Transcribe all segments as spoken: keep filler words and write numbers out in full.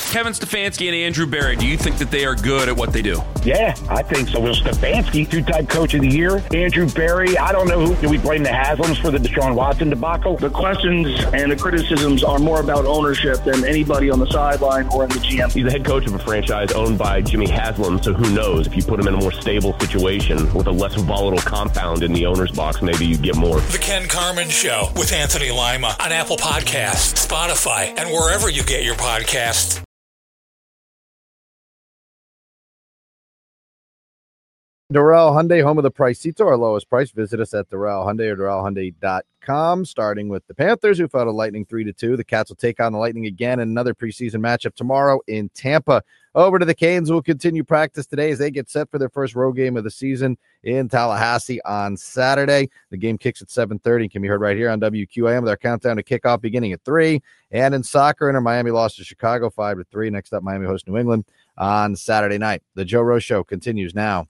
Kevin Stefanski and Andrew Berry, do you think that they are good at what they do? Yeah, I think so. Will Stefanski, two-time coach of the year. Andrew Berry, I don't know who. Do we blame the Haslams for the Deshaun Watson debacle? The questions and the criticisms are more about ownership than anybody on the sideline or in the G M. He's the head coach of a franchise owned by Jimmy Haslam, so who knows? If you put him in a more stable situation with a less volatile compound in the owner's box, maybe you get more. The Ken Carman Show with Anthony Lima on Apple Podcasts, Spotify, and wherever you get your podcasts. Doral Hyundai, home of the price seats, our lowest price. Visit us at Doral Hyundai or Doral Hyundai dot com. Starting with the Panthers, who fell to Lightning three to two. The Cats will take on the Lightning again in another preseason matchup tomorrow in Tampa. Over to the Canes, who will continue practice today as they get set for their first road game of the season in Tallahassee on Saturday. The game kicks at seven thirty and can be heard right here on W Q A M with our countdown to kickoff beginning at three. And in soccer, Inter Miami lost to Chicago five to three. Next up, Miami hosts New England on Saturday night. The Joe Rose Show continues now.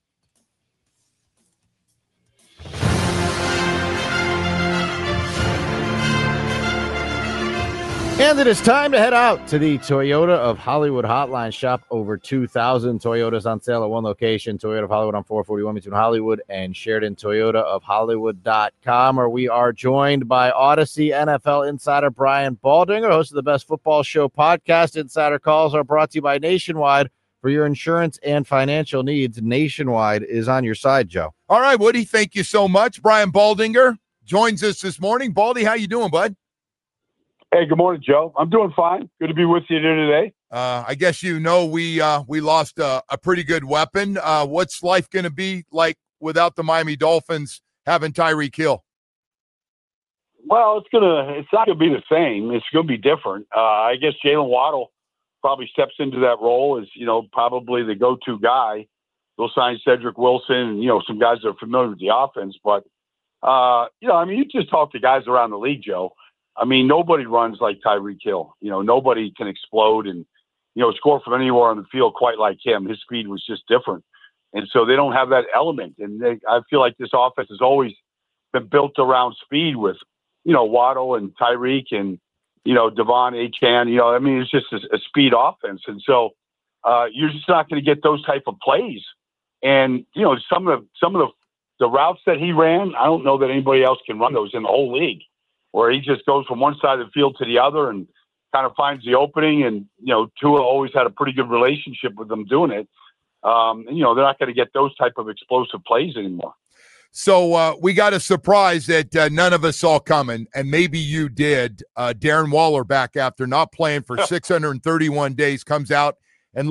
And it is time to head out to the Toyota of Hollywood hotline. Shop over two thousand Toyotas on sale at one location. Toyota of Hollywood on four forty-one between Hollywood and Sheridan. Toyota of Hollywood dot com, where we are joined by Odyssey N F L insider Brian Baldinger, host of the Best Football Show podcast. Insider calls are brought to you by Nationwide. For your insurance and financial needs, Nationwide is on your side, Joe. All right, Woody, thank you so much. Brian Baldinger joins us this morning. Baldy, how you doing, bud? Hey, good morning, Joe. I'm doing fine. Good to be with you here today. Uh, I guess you know we uh, we lost a, a pretty good weapon. Uh, what's life going to be like without the Miami Dolphins having Tyreek Hill? Well, it's gonna it's not gonna be the same. It's gonna be different. Uh, I guess Jalen Waddle probably steps into that role as, you know, probably the go-to guy. They'll sign Cedric Wilson and, you know, some guys that are familiar with the offense. But, uh, you know, I mean, you just talk to guys around the league, Joe. I mean, nobody runs like Tyreek Hill. You know, nobody can explode and, you know, score from anywhere on the field quite like him. His speed was just different. And so they don't have that element. And they, I feel like this offense has always been built around speed with, you know, Waddle and Tyreek and, you know, Devon Achane. You know, I mean, it's just a, a speed offense. And so uh, you're just not going to get those type of plays. And, you know, some of the, some of the, the routes that he ran, I don't know that anybody else can run those in the whole league, where he just goes from one side of the field to the other and kind of finds the opening. And, you know, Tua always had a pretty good relationship with them doing it. Um, and, you know, they're not going to get those type of explosive plays anymore. So uh, we got a surprise that uh, none of us saw coming, and maybe you did. Uh, Darren Waller back after not playing for six hundred thirty-one days, comes out and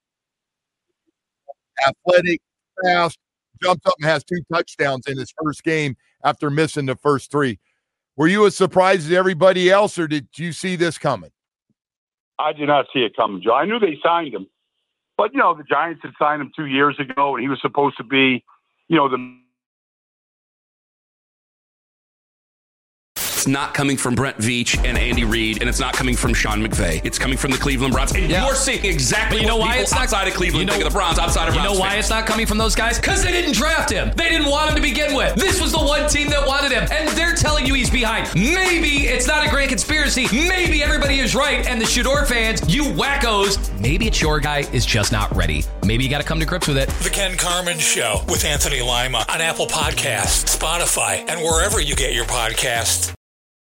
athletic, fast, jumps up and has two touchdowns in his first game after missing the first three. Were you as surprised as everybody else, or did you see this coming? I did not see it coming, Joe. I knew they signed him. But, you know, the Giants had signed him two years ago, and he was supposed to be, you know, the It's not coming from Brent Veach and Andy Reid, and it's not coming from Sean McVay. It's coming from the Cleveland Browns. And yeah. you're seeing exactly you know what why people it's not, outside of Cleveland you know, think of the Browns, outside of You Browns know why fans. it's not coming from those guys? Because they didn't draft him. They didn't want him to begin with. This was the one team that wanted him, and they're telling you he's behind. Maybe it's not a great conspiracy. Maybe everybody is right, and the Shador fans, you wackos, maybe it's your guy is just not ready. Maybe you got to come to grips with it. The Ken Carman Show with Anthony Lima on Apple Podcasts, Spotify, and wherever you get your podcasts.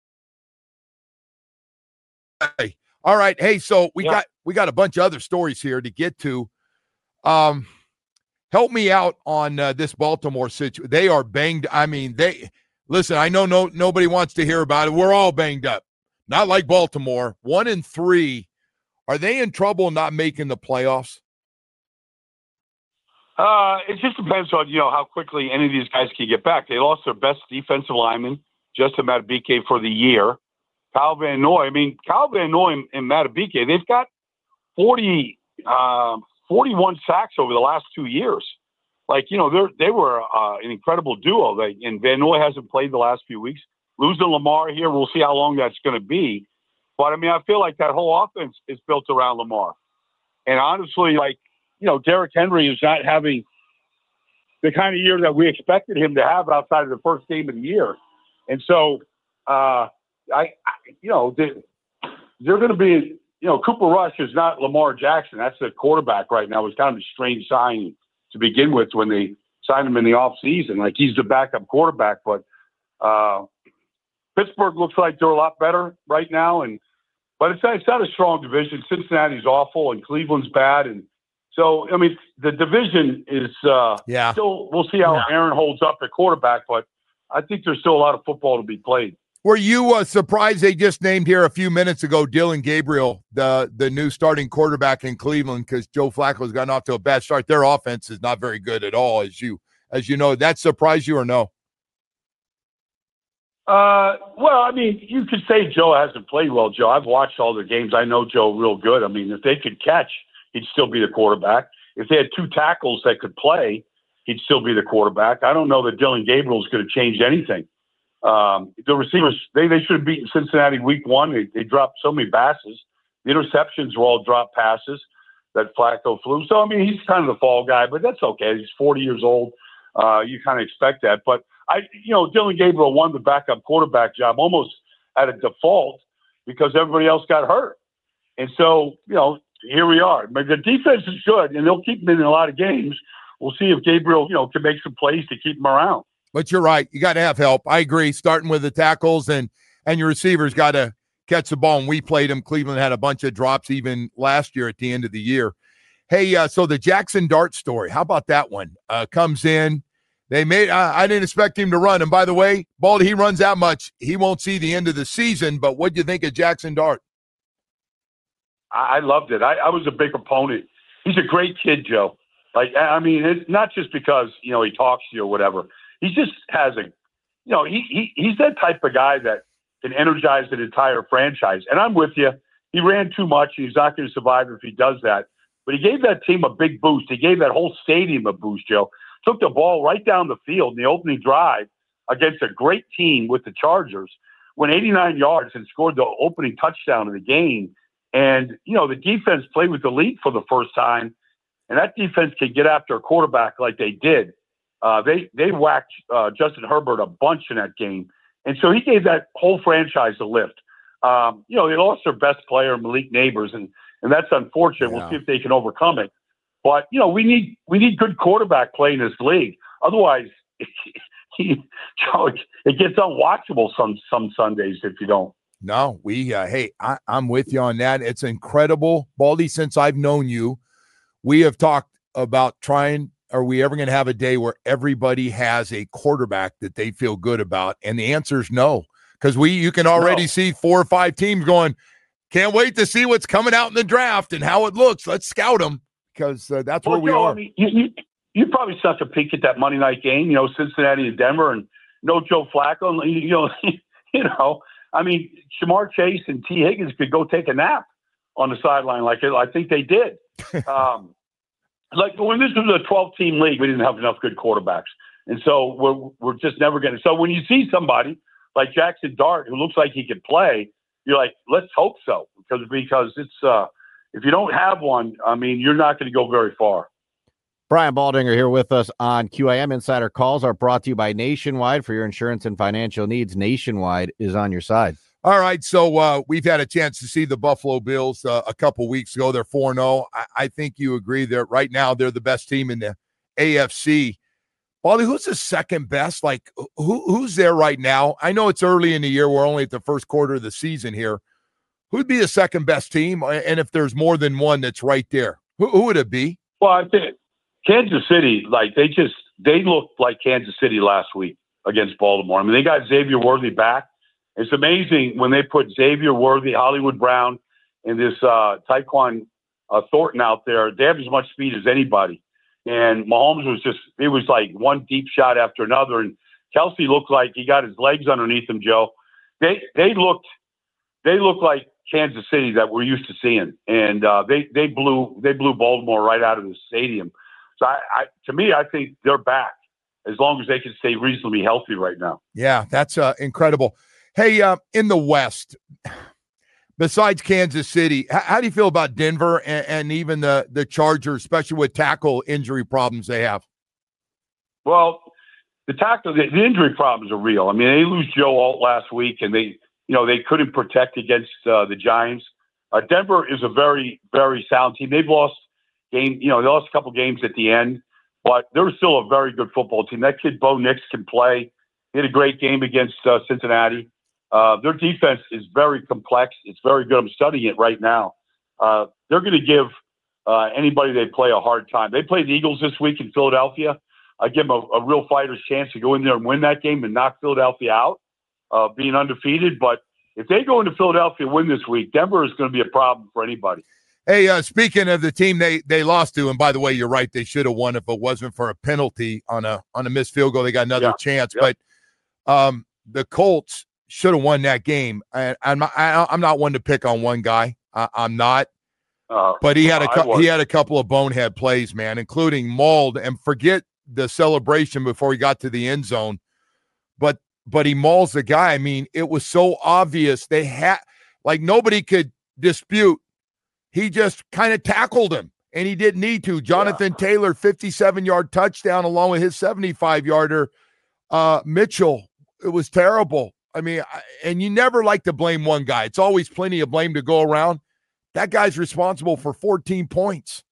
Hey, all right. Hey, so we yeah. got we got a bunch of other stories here to get to. Um, help me out on uh, this Baltimore situation. They are banged. I mean, they listen. I know no nobody wants to hear about it. We're all banged up. Not like Baltimore. One and three. Are they in trouble not making the playoffs? Uh, it just depends on, you know, how quickly any of these guys can get back. They lost their best defensive lineman, Justin Madubuike, for the year. Kyle Van Noy. I mean, Kyle Van Noy and, and Madubuike, they've got forty, uh, forty-one sacks over the last two years. Like, you know, they they were uh, an incredible duo. They, and Van Noy hasn't played the last few weeks. Losing Lamar here, we'll see how long that's going to be. But, I mean, I feel like that whole offense is built around Lamar. And honestly, like, you know, Derrick Henry is not having the kind of year that we expected him to have outside of the first game of the year. And so, uh, I, I, you know, they, they're going to be, you know, Cooper Rush is not Lamar Jackson. That's the quarterback right now. It was kind of a strange sign to begin with when they signed him in the offseason. Like, he's the backup quarterback. But uh, Pittsburgh looks like they're a lot better right now. And But it's not, it's not a strong division. Cincinnati's awful and Cleveland's bad. And so, I mean, the division is uh, yeah. still, we'll see how yeah. Aaron holds up at quarterback. But I think there's still a lot of football to be played. Were you uh, surprised they just named here a few minutes ago Dillon Gabriel, the the new starting quarterback in Cleveland, because Joe Flacco's gotten off to a bad start? Their offense is not very good at all, as you as you know. That surprised you or no? Uh, well, I mean, you could say Joe hasn't played well, Joe. I've watched all the games. I know Joe real good. I mean, if they could catch, he'd still be the quarterback. If they had two tackles that could play, he'd still be the quarterback. I don't know that Dillon Gabriel is going to change anything. Um, the receivers, they, they should have beaten Cincinnati week one. They, they dropped so many passes. The interceptions were all drop passes that Flacco flew. So, I mean, he's kind of the fall guy, but that's okay. He's forty years old. Uh, you kind of expect that. But, I, you know, Dillon Gabriel won the backup quarterback job almost at a default because everybody else got hurt. And so, you know, here we are. But the defense is good, and they'll keep him in a lot of games. We'll see if Gabriel, you know, can make some plays to keep him around. But you're right. You got to have help. I agree. Starting with the tackles and and your receivers got to catch the ball. And we played them. Cleveland had a bunch of drops even last year at the end of the year. Hey, uh, so the Jackson Dart story. How about that one? Uh, comes in. They made. Uh, I didn't expect him to run. And by the way, Baldy, he runs that much. He won't see the end of the season. But what do you think of Jackson Dart? I, I loved it. I, I was a big opponent. He's a great kid, Joe. Like, I mean, it's not just because, you know, he talks to you or whatever. He just has a, you know, he, he he's that type of guy that can energize an entire franchise. And I'm with you. He ran too much. He's not going to survive if he does that. But he gave that team a big boost. He gave that whole stadium a boost, Joe. Took the ball right down the field in the opening drive against a great team with the Chargers, went eighty-nine yards and scored the opening touchdown of the game. And, you know, the defense played with the lead for the first time. And that defense can get after a quarterback like they did. Uh, they they whacked uh, Justin Herbert a bunch in that game. And so he gave that whole franchise a lift. Um, you know, they lost their best player, Malik Neighbors, and, and that's unfortunate. Yeah. We'll see if they can overcome it. But, you know, we need we need good quarterback play in this league. Otherwise, it, it gets unwatchable some some Sundays if you don't. No, we, uh, hey, I, I'm with you on that. It's incredible. Baldy, since I've known you, we have talked about trying, are we ever going to have a day where everybody has a quarterback that they feel good about? And the answer is no, because we, you can already no. see four or five teams going, can't wait to see what's coming out in the draft and how it looks. Let's scout them, because uh, that's well, where we Joe, are. I mean, you, you, you probably suck a peek at that Monday night game, you know, Cincinnati and Denver, and no Joe Flacco. You know, you know, I mean, Shamar Chase and T. Higgins could go take a nap on the sideline like it, I think they did. um, like when this was a twelve-team league, we didn't have enough good quarterbacks, and so we're we're just never going to. So when you see somebody like Jackson Dart who looks like he could play, you're like, let's hope so, because because it's uh, if you don't have one, I mean, you're not going to go very far. Brian Baldinger here with us on Q A M. Insider calls are brought to you by Nationwide. For your insurance and financial needs, Nationwide is on your side. All right, so uh, we've had a chance to see the Buffalo Bills uh, a couple weeks ago. They're four and oh. I, I think you agree that right now they're the best team in the A F C. Baldy, who's the second best? Like, who who's there right now? I know it's early in the year. We're only at the first quarter of the season here. Who'd be the second best team? And if there's more than one that's right there, who, who would it be? Well, I think Kansas City, like, they just – they looked like Kansas City last week against Baltimore. I mean, they got Xavier Worthy back. It's amazing when they put Xavier Worthy, Hollywood Brown, and this uh, Tyquan uh, Thornton out there. They have as much speed as anybody. And Mahomes was just – it was like one deep shot after another. And Kelsey looked like he got his legs underneath him, Joe. They they looked they looked like Kansas City that we're used to seeing. And uh, they, they blew they blew Baltimore right out of the stadium. So, I, I, to me, I think they're back as long as they can stay reasonably healthy right now. Yeah, that's uh, incredible. Hey, uh, in the West, besides Kansas City, how, how do you feel about Denver and, and even the, the Chargers, especially with tackle injury problems they have? Well, the tackle, the, the injury problems are real. I mean, they lose Joe Alt last week, and they, you know, they couldn't protect against uh, the Giants. Uh, Denver is a very, very sound team. They've lost game, you know, they lost a couple games at the end, but they're still a very good football team. That kid Bo Nix can play. He had a great game against uh, Cincinnati. Uh, their defense is very complex. It's very good. I'm studying it right now. Uh, they're going to give uh, anybody they play a hard time. They play the Eagles this week in Philadelphia. I give them a, a real fighter's chance to go in there and win that game and knock Philadelphia out, uh, being undefeated. But if they go into Philadelphia and win this week, Denver is going to be a problem for anybody. Hey, uh, speaking of the team they they lost to, and by the way, you're right, they should have won if it wasn't for a penalty on a on a missed field goal. They got another yeah. chance, yep. but um, the Colts should have won that game. I, I'm not, I, I'm not one to pick on one guy. I, I'm not, uh, but he had a cu- he had a couple of bonehead plays, man, including mauled, and forget the celebration before he got to the end zone, but but he mauls the guy. I mean, it was so obvious. They had like nobody could dispute. He just kind of tackled him, and he didn't need to. Jonathan yeah. Taylor, fifty-seven-yard touchdown along with his seventy-five-yarder. Uh, Mitchell, it was terrible. I mean, I, and you never like to blame one guy. It's always plenty of blame to go around. That guy's responsible for fourteen points.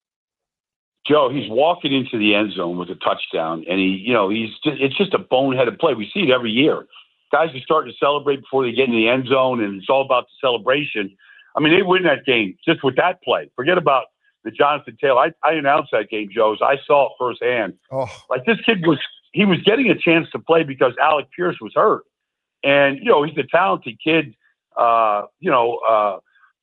Joe, he's walking into the end zone with a touchdown, and he, you know, he's just, it's just a boneheaded play. We see it every year. Guys are starting to celebrate before they get in the end zone, and it's all about the celebration. I mean, they win that game just with that play. Forget about the Jonathan Taylor. I, I announced that game, Joe. So I saw it firsthand. Oh. Like this kid was, he was getting a chance to play because Alec Pierce was hurt. And, you know, he's a talented kid, uh, you know, uh,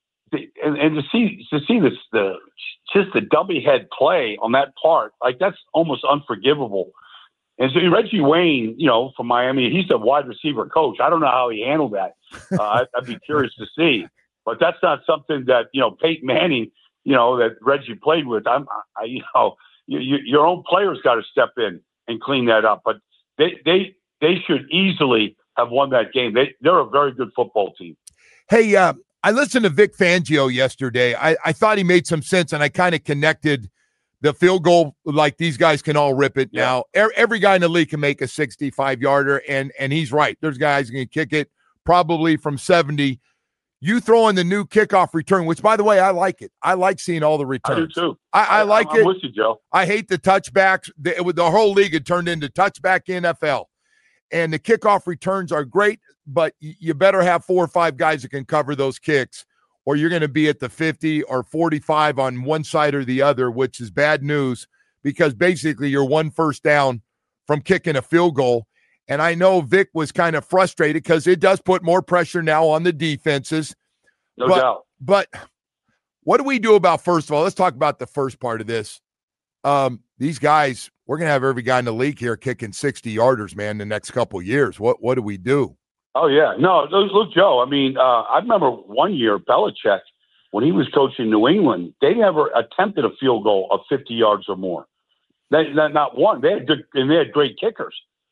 and, and to see, to see this, the, just the dummy head play on that part, like that's almost unforgivable. And so Reggie Wayne, you know, from Miami, he's a wide receiver coach. I don't know how he handled that. Uh, I'd, I'd be curious to see. But that's not something that, you know, Peyton Manning, you know, that Reggie played with. I'm, I, you know, you, you, your own players got to step in and clean that up. But they, they, they should easily have won that game. They, they're a very good football team. Hey, uh, I listened to Vic Fangio yesterday. I, I thought he made some sense, and I kind of connected the field goal like these guys can all rip it yeah. now. Every, every guy in the league can make a sixty-five-yarder, and and he's right. There's guys who can kick it probably from seventy. You throw in the new kickoff return, which, by the way, I like it. I like seeing all the returns. I do, too. I, I like I'm it. with you, Joe. I hate the touchbacks. The, it, the whole league had turned into touchback N F L. And the kickoff returns are great, but you better have four or five guys that can cover those kicks, or you're going to be at the fifty or forty-five on one side or the other, which is bad news because basically you're one first down from kicking a field goal. And I know Vic was kind of frustrated because it does put more pressure now on the defenses. No but, doubt. But what do we do about, first of all, let's talk about the first part of this. Um, these guys, we're going to have every guy in the league here kicking sixty-yarders, man, the next couple of years. What what do we do? Oh, yeah. No, look, Joe, I mean, uh, I remember one year Belichick, when he was coaching New England, they never attempted a field goal of fifty yards or more. They, not one. They had good, and they had great kickers.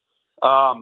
Um,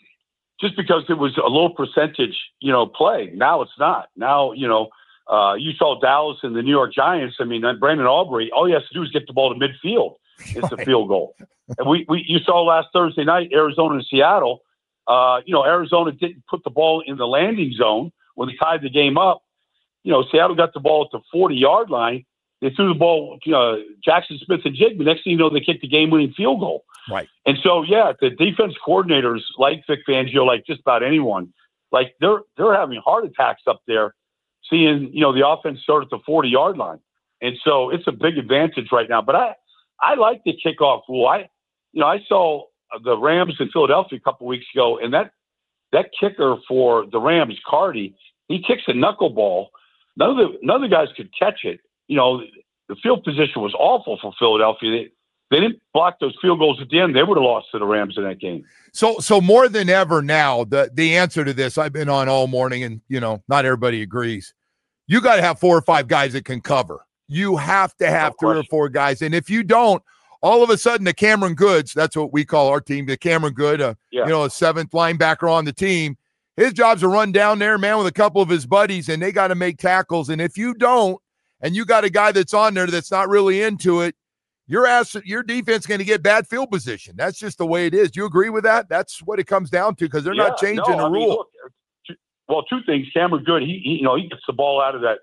just because it was a low percentage, you know, play. Now it's not. Now, you know, uh, you saw Dallas and the New York Giants. I mean, Brandon Aubrey, all he has to do is get the ball to midfield. It's right. a field goal. And we, we, you saw last Thursday night, Arizona and Seattle. Uh, you know, Arizona didn't put the ball in the landing zone when they tied the game up. You know, Seattle got the ball at the forty-yard line. They threw the ball, you know, Jackson Smith and Jigba. Next thing you know, they kicked the game-winning field goal. Right. And so, yeah, the defense coordinators like Vic Fangio, like just about anyone, like they're they're having heart attacks up there, seeing you know the offense start at the forty-yard line. And so it's a big advantage right now. But I I like the kickoff rule. I you know I saw the Rams in Philadelphia a couple weeks ago, and that that kicker for the Rams, Cardi, he kicks a knuckleball. None of the none of the guys could catch it. You know, the field position was awful for Philadelphia. They, they didn't block those field goals at the end. They would have lost to the Rams in that game. So, so more than ever now, the the answer to this, I've been on all morning, and you know, not everybody agrees. You got to have four or five guys that can cover. You have to have no three or four guys, and if you don't, all of a sudden, the Cameron Goods, that's what we call our team, the Cameron Good, uh, yeah. you know, a seventh linebacker on the team. His job's to run down there, man, with a couple of his buddies, and they got to make tackles. And if you don't, and you got a guy that's on there that's not really into it, your ass, your defense is going to get bad field position. That's just the way it is. Do you agree with that? That's what it comes down to because they're yeah, not changing no, the I mean, rule. Look, well, two things. Cameron Good, he, he, you know, he gets the ball out of that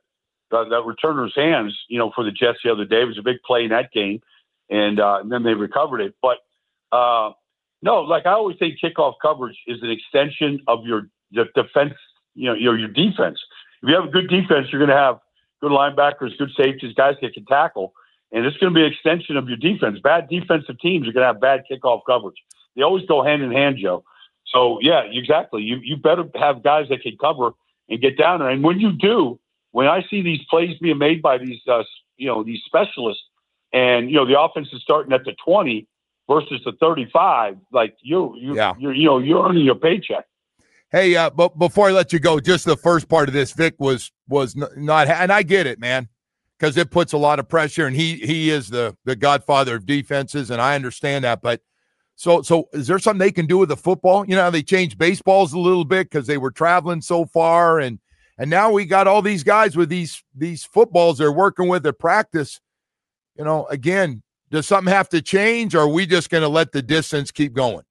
uh, that returner's hands, you know, for the Jets the other day. It was a big play in that game, and, uh, and then they recovered it. But uh, no, like I always say, kickoff coverage is an extension of your the defense. You know, your your defense. If you have a good defense, you're going to have good linebackers, good safeties, guys that can tackle, and it's going to be an extension of your defense. Bad defensive teams are going to have bad kickoff coverage. They always go hand in hand, Joe. So yeah, exactly. You you better have guys that can cover and get down there. And when you do, when I see these plays being made by these uh, you know these specialists, and you know the offense is starting at the twenty versus the thirty-five, like you you yeah. you're you know you're earning your paycheck. Hey, uh, but before I let you go, just the first part of this, Vic was was n- not, and I get it, man, because it puts a lot of pressure, and he he is the the godfather of defenses, and I understand that. But so so, is there something they can do with the football? You know, how they changed baseballs a little bit because they were traveling so far, and and now we got all these guys with these these footballs they're working with at practice. You know, again, does something have to change, or are we just going to let the distance keep going?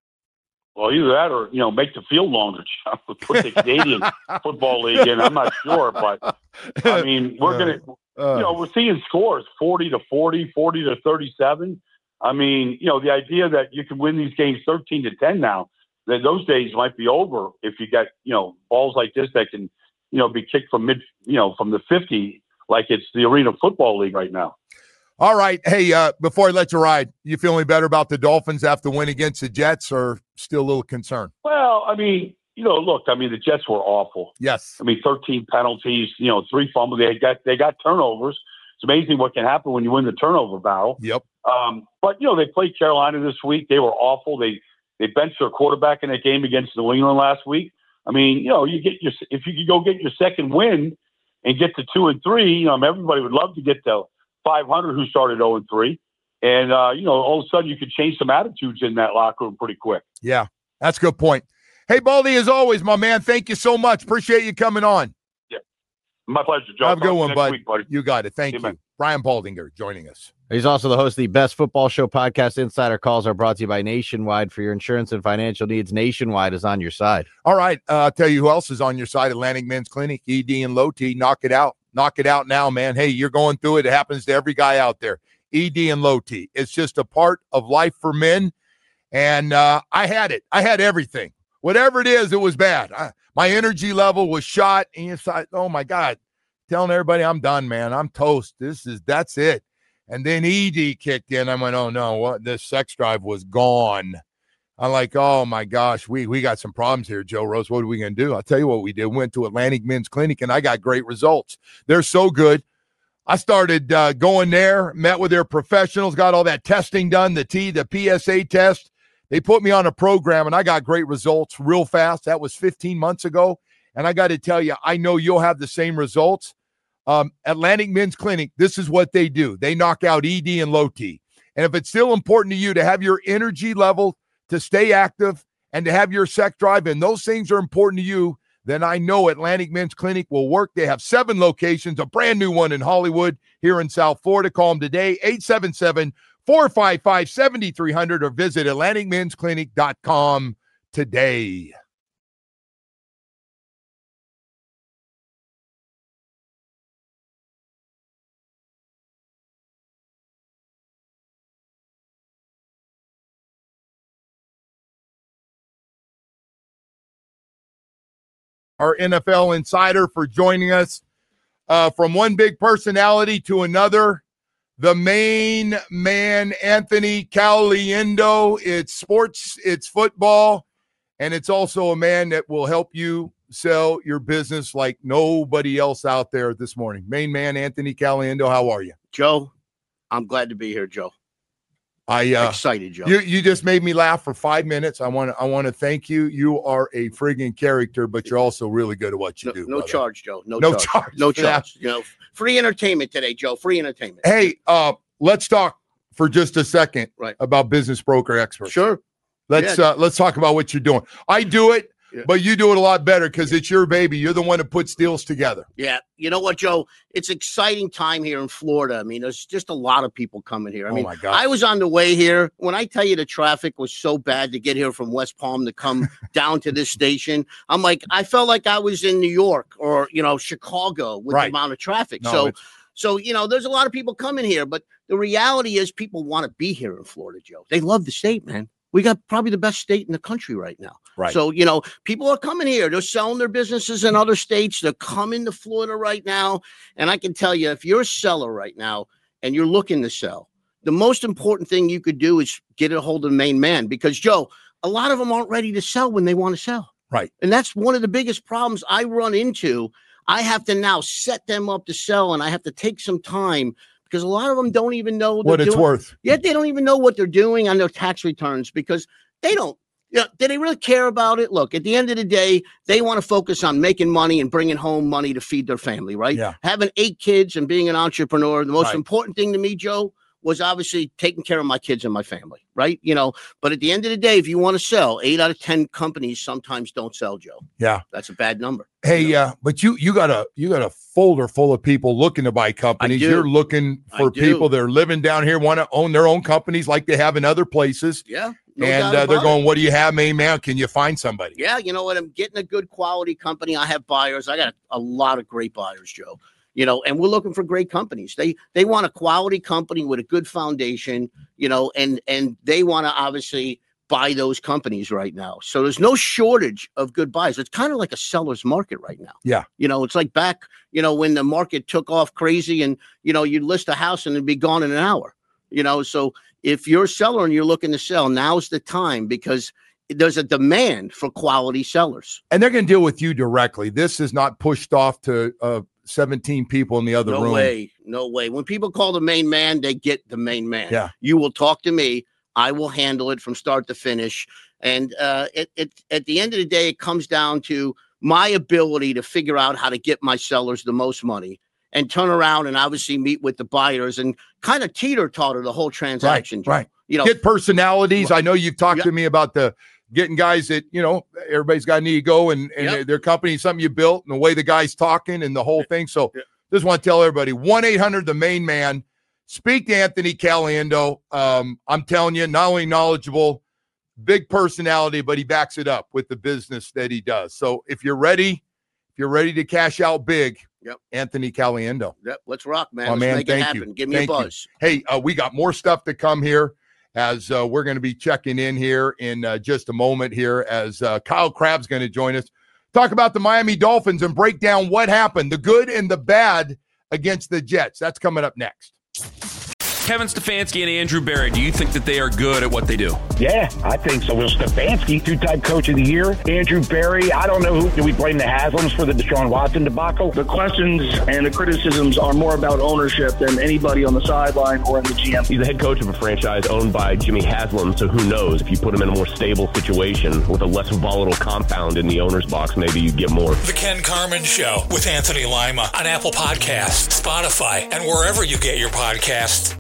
Well, either that or, you know, make the field longer. Put the Canadian Football League in. I'm not sure, but, I mean, we're going to, uh, you know, we're seeing scores forty to forty, forty to thirty-seven. I mean, you know, the idea that you can win these games thirteen to ten now, then those days might be over if you got, you know, balls like this that can, you know, be kicked from mid, you know, from the fifty like it's the Arena Football League right now. All right. Hey, uh, before I let you ride, you feeling better about the Dolphins after win against the Jets, or still a little concerned? Well, I mean, you know, look, I mean, the Jets were awful. Yes. I mean, thirteen penalties, you know, three fumbles. They got they got turnovers. It's amazing what can happen when you win the turnover battle. Yep. Um, but, you know, they played Carolina this week. They were awful. They they benched their quarterback in that game against New England last week. I mean, you know, you get your if you could go get your second win and get to two and three, you know, everybody would love to get to five hundred who started oh and three. And, uh, you know, all of a sudden you could change some attitudes in that locker room pretty quick. Yeah, that's a good point. Hey, Baldy, as always, my man, thank you so much. Appreciate you coming on. Yeah, my pleasure, Joe. Have a good one, next bud. Week, buddy. You got it. Thank See you. man. Brian Baldinger joining us. He's also the host of the Best Football Show podcast. Insider calls are brought to you by Nationwide. For your insurance and financial needs, Nationwide is on your side. All right, uh, I'll tell you who else is on your side. Atlantic Men's Clinic, E D and Low T. Knock it out. Knock it out now, man. Hey, you're going through it. It happens to every guy out there. E D and Low T. It's just a part of life for men. And uh, I had it. I had everything. Whatever it is, it was bad. I, my energy level was shot. And it's like, oh, my God. Telling everybody I'm done, man. I'm toast. This is, that's it. And then E D kicked in. I went, oh, no, what? This sex drive was gone. I'm like, oh, my gosh, we we got some problems here, Joe Rose. What are we going to do? I'll tell you what we did. We went to Atlantic Men's Clinic, and I got great results. They're so good. I started uh, going there, met with their professionals, got all that testing done, the T, the P S A test. They put me on a program, and I got great results real fast. That was fifteen months ago. And I got to tell you, I know you'll have the same results. Um, Atlantic Men's Clinic, this is what they do. They knock out E D and Low T. And if it's still important to you to have your energy level, to stay active, and to have your sex drive, and those things are important to you, then I know Atlantic Men's Clinic will work. They have seven locations, a brand new one in Hollywood here in South Florida. Call them today, eight seven seven, four five five, seven three zero zero, or visit atlantic men's clinic dot com today. Our N F L insider, for joining us. Uh, from one big personality to another, the main man, Anthony Caliendo. It's sports, it's football, and it's also a man that will help you sell your business like nobody else out there this morning. Main man, Anthony Caliendo, how are you? Joe, I'm glad to be here, Joe. I uh, excited, Joe. You you just made me laugh for five minutes. I want to I want to thank you. You are a friggin' character, but you're also really good at what you no, do. No brother. charge, Joe. No, no charge. charge. No charge. You know, free entertainment today, Joe. Free entertainment. Hey, uh, let's talk for just a second right. about Business Broker Experts. Sure. Let's yeah. uh, let's talk about what you're doing. I do it. Yeah. but you do it a lot better because it's your baby. You're the one that puts deals together. Yeah. You know what, Joe? It's exciting time here in Florida. I mean, there's just a lot of people coming here. I Oh, mean, my God. I was on the way here. When I tell you the traffic was so bad to get here from West Palm to come down to this station, I'm like, I felt like I was in New York or, you know, Chicago with Right. the amount of traffic. No, so, it's- so, you know, there's a lot of people coming here, but the reality is people want to be here in Florida, Joe. They love the state, man. We got probably the best state in the country right now. Right. So, you know, people are coming here. They're selling their businesses in other states. They're coming to Florida right now. And I can tell you, if you're a seller right now and you're looking to sell, the most important thing you could do is get a hold of the main man because, Joe, a lot of them aren't ready to sell when they want to sell. Right. And that's one of the biggest problems I run into. I have to now set them up to sell, and I have to take some time because a lot of them don't even know What they're it's doing- worth. Yet they don't even know what they're doing on their tax returns because they don't. You know, do they really care about it? Look, at the end of the day, they want to focus on making money and bringing home money to feed their family, right? Yeah. Having eight kids and being an entrepreneur, the most Right. important thing to me, Joe, was obviously taking care of my kids and my family, right? You know, but at the end of the day, if you want to sell, eight out of ten companies sometimes don't sell, Joe. Yeah. That's a bad number. Hey, uh, but you you got a you got a folder full of people looking to buy companies. do. You're looking I for do. people that are living down here, want to own their own companies like they have in other places. Yeah. no and doubt uh, they're about it. going, "What do you have, main man? Can you find somebody?" Yeah, you know what? I'm getting a good quality company. I have buyers. I got a lot of great buyers, Joe. You know, and we're looking for great companies. They they want a quality company with a good foundation, you know, and and they want to obviously buy those companies right now. So there's no shortage of good buys. It's kind of like a seller's market right now. Yeah. You know, it's like back, you know, when the market took off crazy and, you know, you'd list a house and it'd be gone in an hour, you know. So if you're a seller and you're looking to sell, now's the time because there's a demand for quality sellers. And they're going to deal with you directly. This is not pushed off to uh, seventeen people in the other No room. way. No way. When people call the main man, they get the main man. Yeah. You will talk to me. I will handle it from start to finish. And uh, it, it, at the end of the day, it comes down to my ability to figure out how to get my sellers the most money and turn around and obviously meet with the buyers and kind of teeter-totter the whole transaction. Right, Joe. right. You know, Get personalities. I know you've talked Yep. to me about the getting guys that, you know, everybody's got an ego and, and Yep. their, their company, something you built and the way the guy's talking and the whole thing. So Yep. just want to tell everybody, one eight hundred the main man. Speak to Anthony Caliendo. Um, I'm telling you, not only knowledgeable, big personality, but he backs it up with the business that he does. So if you're ready, if you're ready to cash out big, Yep. Anthony Caliendo. Yep, let's rock, man. Oh, Let's man, make thank it happen. you. Give me Thank a you. buzz. Hey, uh, we got more stuff to come here as uh, we're going to be checking in here in uh, just a moment here as uh, Kyle Crabb's going to join us. Talk about the Miami Dolphins and break down what happened, the good and the bad against the Jets. That's coming up next. Kevin Stefanski and Andrew Berry, do you think that they are good at what they do? Yeah, I think so. Will Stefanski, two-time coach of the year. Andrew Berry, I don't know who. Do we blame the Haslams for the Deshaun Watson debacle? The questions and the criticisms are more about ownership than anybody on the sideline or in the G M. He's the head coach of a franchise owned by Jimmy Haslam, so who knows? If you put him in a more stable situation with a less volatile compound in the owner's box, maybe you get more. The Ken Carman Show with Anthony Lima on Apple Podcasts, Spotify, and wherever you get your podcasts.